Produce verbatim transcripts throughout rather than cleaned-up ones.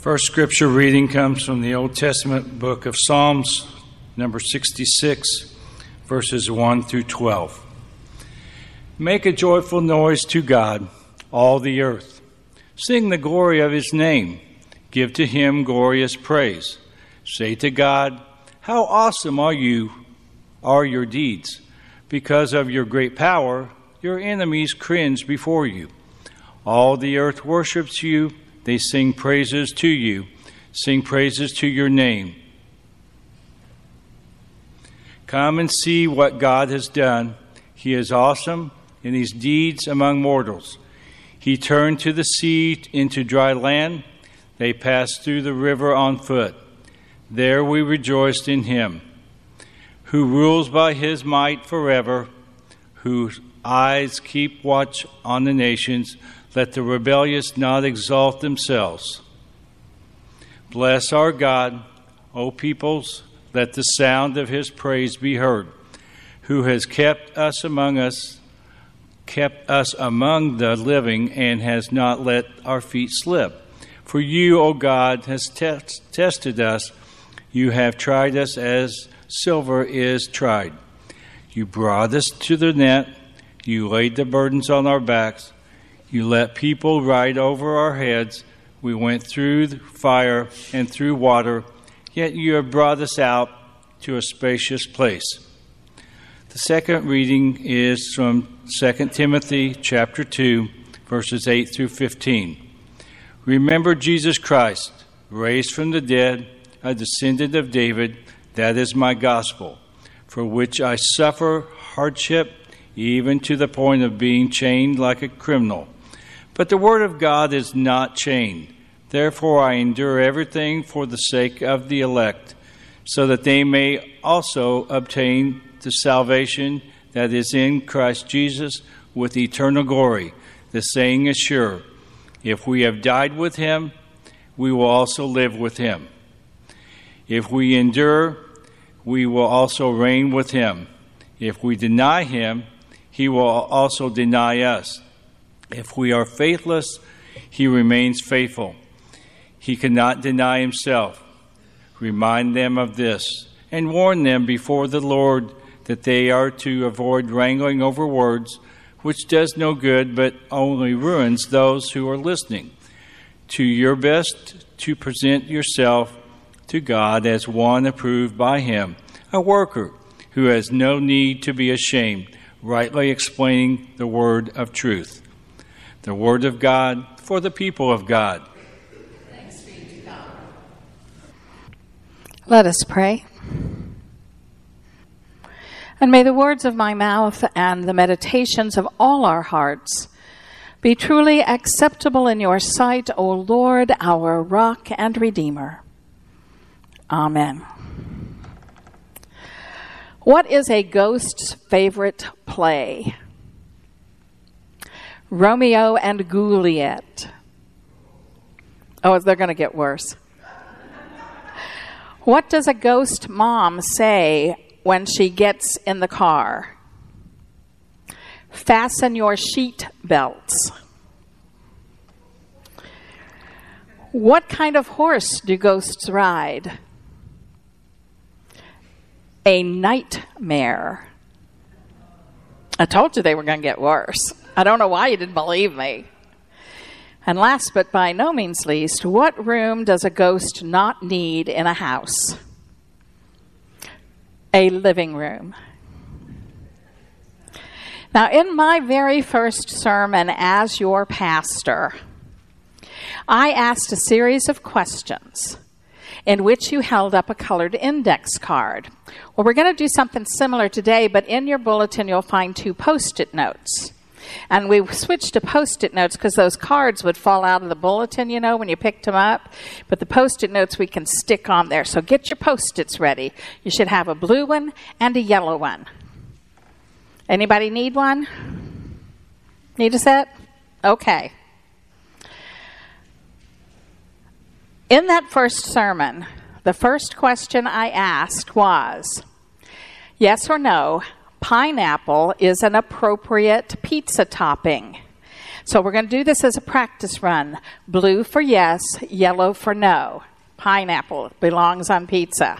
First scripture reading comes from the Old Testament book of Psalms, number sixty-six, verses one through twelve. Make a joyful noise to God, all the earth. Sing the glory of his name. Give to him glorious praise. Say to God, how awesome are you, are your deeds. Because of your great power, your enemies cringe before you. All the earth worships you. They sing praises to you. Sing praises to your name. Come and see what God has done. He is awesome in his deeds among mortals. He turned to the sea into dry land. They passed through the river on foot. There we rejoiced in him, who rules by his might forever, whose eyes keep watch on the nations. Let the rebellious not exalt themselves. Bless our God, O peoples, let the sound of his praise be heard, who has kept us among us, kept us among the living, and has not let our feet slip. For you, O God, has te- tested us. You have tried us as silver is tried. You brought us to the net. You laid the burdens on our backs. You let people ride over our heads. We went through the fire and through water, yet you have brought us out to a spacious place. The second reading is from Second Timothy chapter two, verses eight through fifteen. Remember Jesus Christ, raised from the dead, a descendant of David. That is my gospel, for which I suffer hardship, even to the point of being chained like a criminal. But the word of God is not chained. Therefore I endure everything for the sake of the elect, so that they may also obtain the salvation that is in Christ Jesus with eternal glory. The saying is sure, if we have died with him, we will also live with him. If we endure, we will also reign with him. If we deny him, he will also deny us. If we are faithless, he remains faithful. He cannot deny himself. Remind them of this, and warn them before the Lord that they are to avoid wrangling over words, which does no good but only ruins those who are listening. Do your best to present yourself to God as one approved by him, a worker who has no need to be ashamed, rightly explaining the word of truth. The word of God for the people of God. Thanks be to God. Let us pray. And may the words of my mouth and the meditations of all our hearts be truly acceptable in your sight, O Lord, our rock and redeemer. Amen. What is a ghost's favorite play? Romeo and Juliet. Oh, they're going to get worse. What does a ghost mom say when she gets in the car? Fasten your seat belts. What kind of horse do ghosts ride? A nightmare. I told you they were going to get worse. I don't know why you didn't believe me. And last but by no means least, what room does a ghost not need in a house? A living room. Now, in my very first sermon as your pastor, I asked a series of questions in which you held up a colored index card. Well, we're going to do something similar today, but in your bulletin you'll find two Post-it notes. And we switched to Post-it notes because those cards would fall out of the bulletin, you know, when you picked them up. But the Post-it notes we can stick on there. So get your Post-its ready. You should have a blue one and a yellow one. Anybody need one? Need a set? Okay. In that first sermon, the first question I asked was, yes or no, pineapple is an appropriate pizza topping. So we're going to do this as a practice run. Blue for yes, yellow for no. Pineapple belongs on pizza.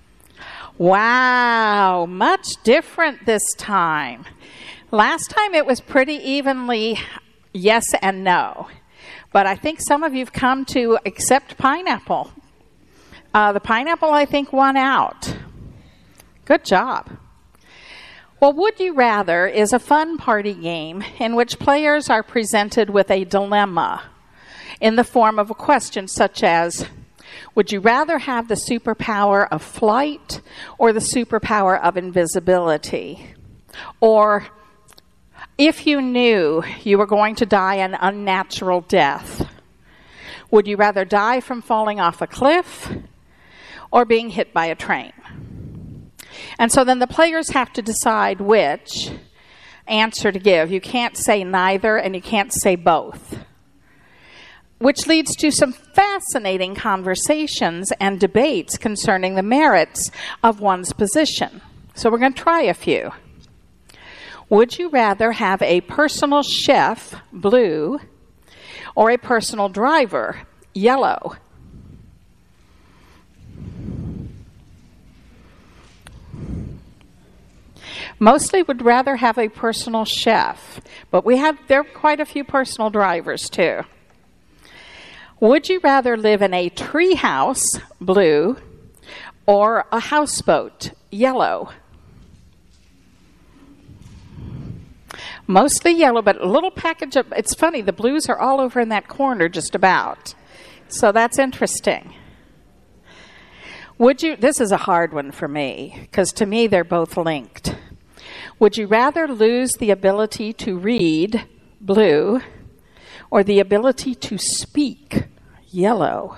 Wow, much different this time. Last time it was pretty evenly yes and no. But I think some of you have come to accept pineapple. Uh, the pineapple, I think, won out. Good job. Well, Would You Rather is a fun party game in which players are presented with a dilemma in the form of a question such as, would you rather have the superpower of flight or the superpower of invisibility? Or, if you knew you were going to die an unnatural death, would you rather die from falling off a cliff or being hit by a train? And so then the players have to decide which answer to give. You can't say neither and you can't say both, which leads to some fascinating conversations and debates concerning the merits of one's position. So we're going to try a few. Would you rather have a personal chef, blue, or a personal driver, yellow? Mostly would rather have a personal chef, but we have there are quite a few personal drivers too. Would you rather live in a tree house, blue, or a houseboat, yellow? Mostly yellow, but a little package of, it's funny, the blues are all over in that corner just about. So that's interesting. Would you, this is a hard one for me, because to me they're both linked. Would you rather lose the ability to read, blue, or the ability to speak, yellow?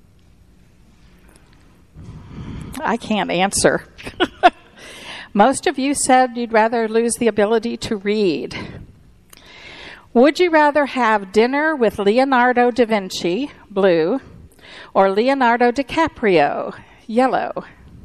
I can't answer. Most of you said you'd rather lose the ability to read. Would you rather have dinner with Leonardo da Vinci, blue, or Leonardo DiCaprio, yellow?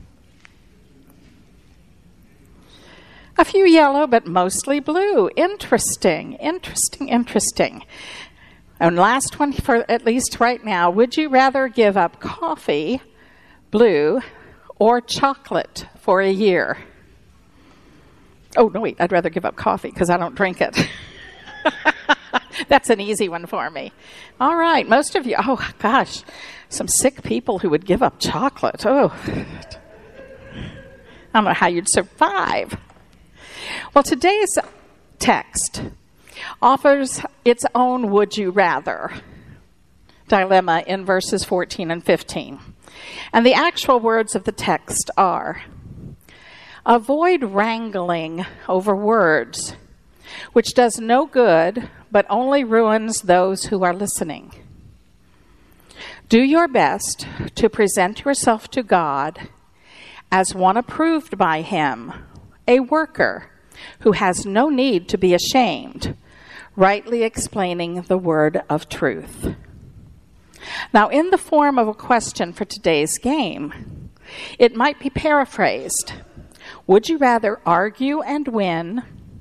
A few yellow, but mostly blue. Interesting, interesting, interesting. And last one for at least right now. Would you rather give up coffee, blue, or chocolate for a year? Oh, no, wait, I'd rather give up coffee because I don't drink it. That's an easy one for me. All right, most of you, oh, gosh, some sick people who would give up chocolate. Oh, I don't know how you'd survive. Well, today's text offers its own would you rather dilemma in verses fourteen and fifteen. And the actual words of the text are, avoid wrangling over words, which does no good but only ruins those who are listening. Do your best to present yourself to God as one approved by Him, a worker who has no need to be ashamed, rightly explaining the word of truth. Now, in the form of a question for today's game, it might be paraphrased. Would you rather argue and win,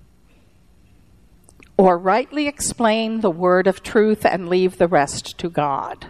or rightly explain the word of truth and leave the rest to God?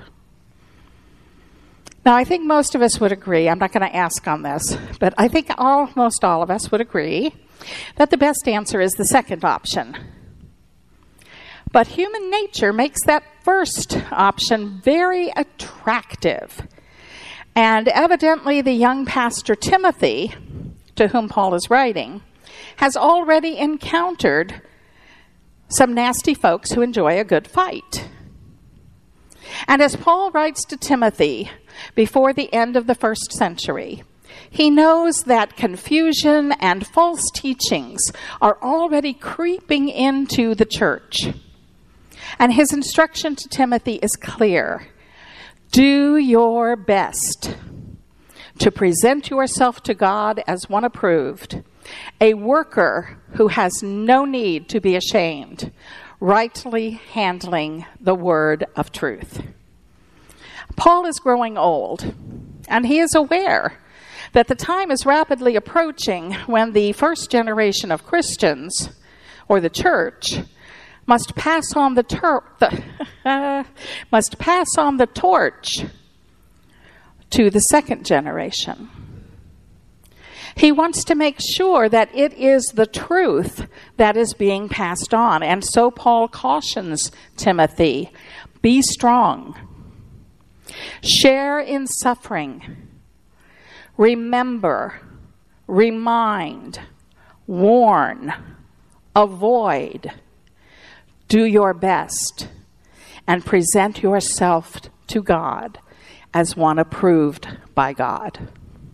Now, I think most of us would agree, I'm not going to ask on this, but I think almost all of us would agree that the best answer is the second option. But human nature makes that first option very attractive. And evidently the young pastor Timothy, to whom Paul is writing, has already encountered some nasty folks who enjoy a good fight. And as Paul writes to Timothy before the end of the first century, he knows that confusion and false teachings are already creeping into the church. And his instruction to Timothy is clear. Do your best to present yourself to God as one approved, a worker who has no need to be ashamed, rightly handling the word of truth. Paul is growing old, and he is aware that the time is rapidly approaching when the first generation of Christians, or the church, must pass on the, tur- the must pass on the torch to the second generation. He wants to make sure that it is the truth that is being passed on. And so Paul cautions Timothy, be strong, share in suffering, remember, remind, warn, avoid, do your best, and present yourself to God as one approved by God.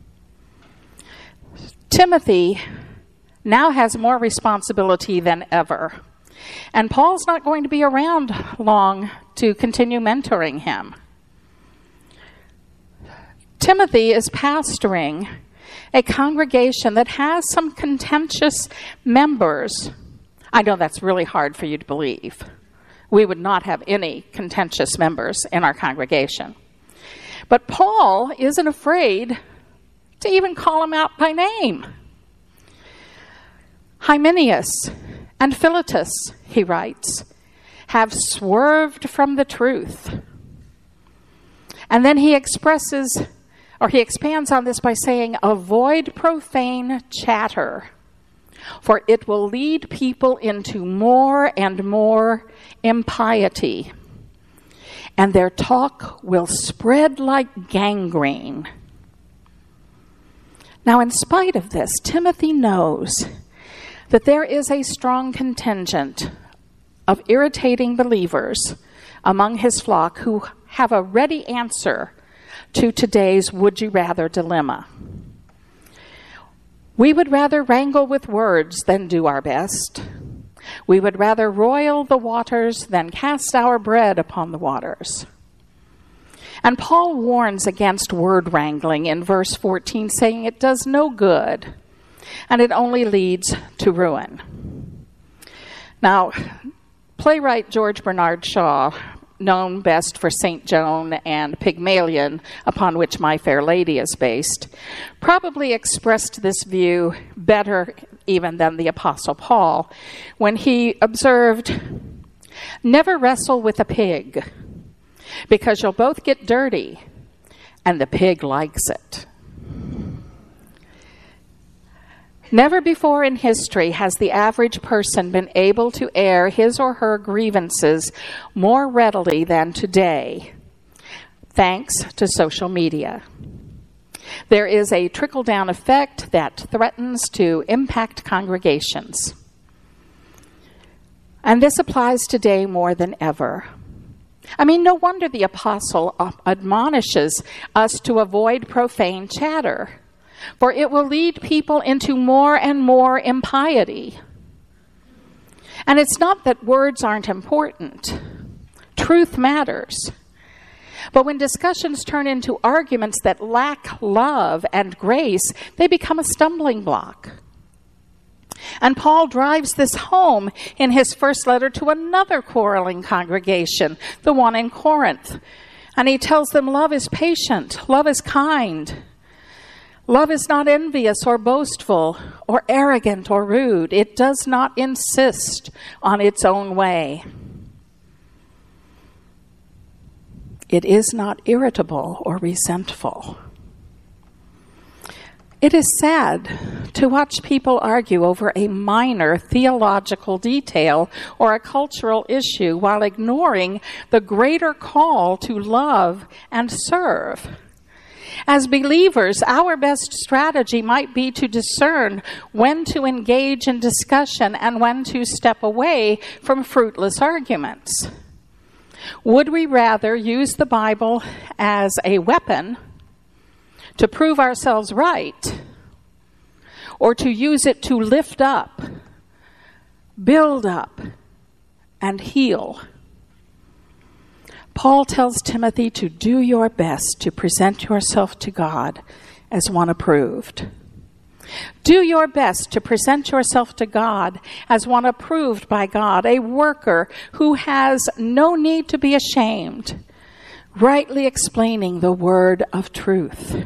Timothy now has more responsibility than ever, and Paul's not going to be around long to continue mentoring him. Timothy is pastoring a congregation that has some contentious members. I know that's really hard for you to believe. We would not have any contentious members in our congregation. But Paul isn't afraid to even call them out by name. Hymenaeus and Philetus, he writes, have swerved from the truth. And then he expresses, or he expands on this by saying, avoid profane chatter, for it will lead people into more and more impiety, and their talk will spread like gangrene. Now, in spite of this, Timothy knows that there is a strong contingent of irritating believers among his flock who have a ready answer to today's would-you-rather dilemma. We would rather wrangle with words than do our best. We would rather roil the waters than cast our bread upon the waters. And Paul warns against word wrangling in verse fourteen, saying it does no good, and it only leads to ruin. Now, playwright George Bernard Shaw, known best for Saint Joan and Pygmalion, upon which My Fair Lady is based, probably expressed this view better even than the Apostle Paul when he observed, never wrestle with a pig, because you'll both get dirty, and the pig likes it. Never before in history has the average person been able to air his or her grievances more readily than today, thanks to social media. There is a trickle-down effect that threatens to impact congregations. And this applies today more than ever. I mean, no wonder the apostle admonishes us to avoid profane chatter, for it will lead people into more and more impiety. And it's not that words aren't important. Truth matters. But when discussions turn into arguments that lack love and grace, they become a stumbling block. And Paul drives this home in his first letter to another quarreling congregation, the one in Corinth. And he tells them love is patient, love is kind. Love is not envious or boastful or arrogant or rude. It does not insist on its own way. It is not irritable or resentful. It is sad to watch people argue over a minor theological detail or a cultural issue while ignoring the greater call to love and serve. As believers, our best strategy might be to discern when to engage in discussion and when to step away from fruitless arguments. Would we rather use the Bible as a weapon to prove ourselves right, or to use it to lift up, build up, and heal? Paul tells Timothy to do your best to present yourself to God as one approved. Do your best to present yourself to God as one approved by God, a worker who has no need to be ashamed, rightly explaining the word of truth.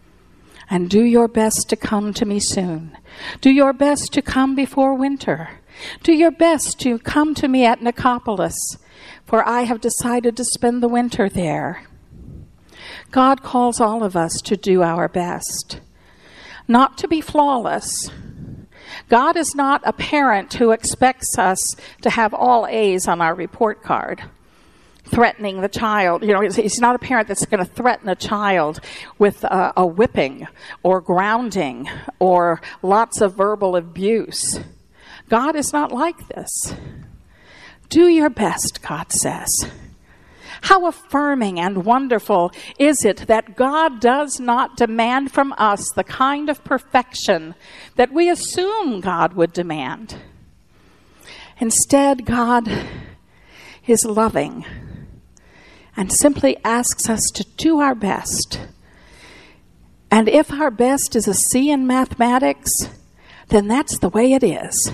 And do your best to come to me soon. Do your best to come before winter, Do your best to come to me at Nicopolis, for I have decided to spend the winter there. God calls all of us to do our best, not to be flawless. God is not a parent who expects us to have all A's on our report card, threatening the child. You know, he's not a parent that's going to threaten a child with a, a whipping or grounding or lots of verbal abuse. God is not like this. Do your best, God says. How affirming and wonderful is it that God does not demand from us the kind of perfection that we assume God would demand. Instead, God is loving and simply asks us to do our best. And if our best is a C in mathematics, then that's the way it is.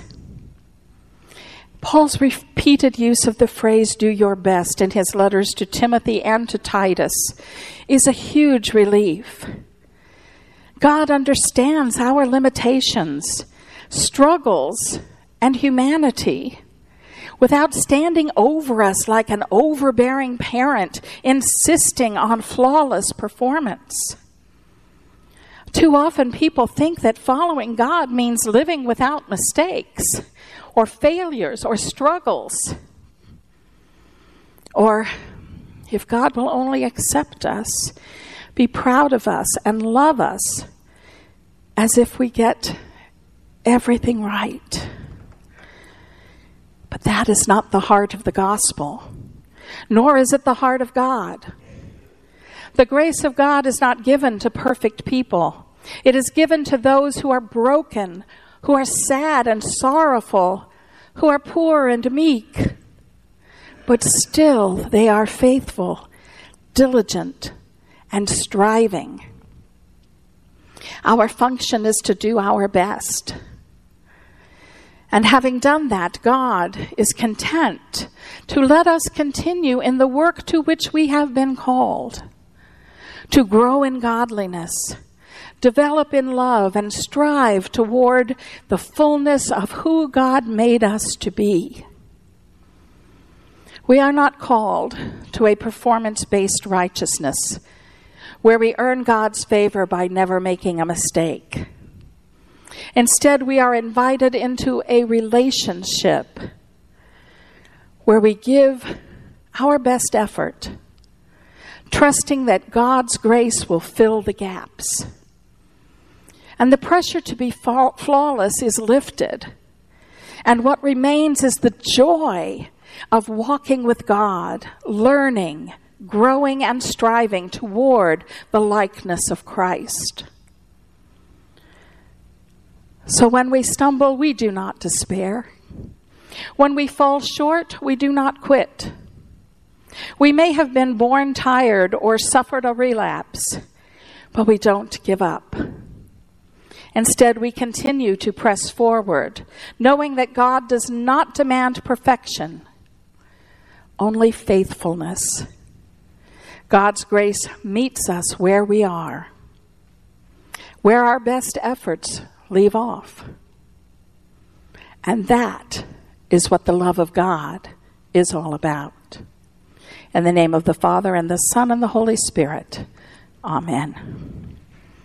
Paul's repeated use of the phrase, do your best, in his letters to Timothy and to Titus is a huge relief. God understands our limitations, struggles, and humanity without standing over us like an overbearing parent insisting on flawless performance. Too often people think that following God means living without mistakes or failures or struggles. Or, if God will only accept us, be proud of us and love us as if we get everything right. But that is not the heart of the gospel, nor is it the heart of God. The grace of God is not given to perfect people. It is given to those who are broken, who are sad and sorrowful, who are poor and meek. But still they are faithful, diligent, and striving. Our function is to do our best. And having done that, God is content to let us continue in the work to which we have been called, to grow in godliness, develop in love, and strive toward the fullness of who God made us to be. We are not called to a performance-based righteousness where we earn God's favor by never making a mistake. Instead, we are invited into a relationship where we give our best effort, trusting that God's grace will fill the gaps. And the pressure to be fa- flawless is lifted. And what remains is the joy of walking with God, learning, growing, and striving toward the likeness of Christ. So when we stumble, we do not despair. When we fall short, we do not quit. We may have been born tired or suffered a relapse, but we don't give up. Instead, we continue to press forward, knowing that God does not demand perfection, only faithfulness. God's grace meets us where we are, where our best efforts leave off. And that is what the love of God is all about. In the name of the Father, and the Son, and the Holy Spirit. Amen.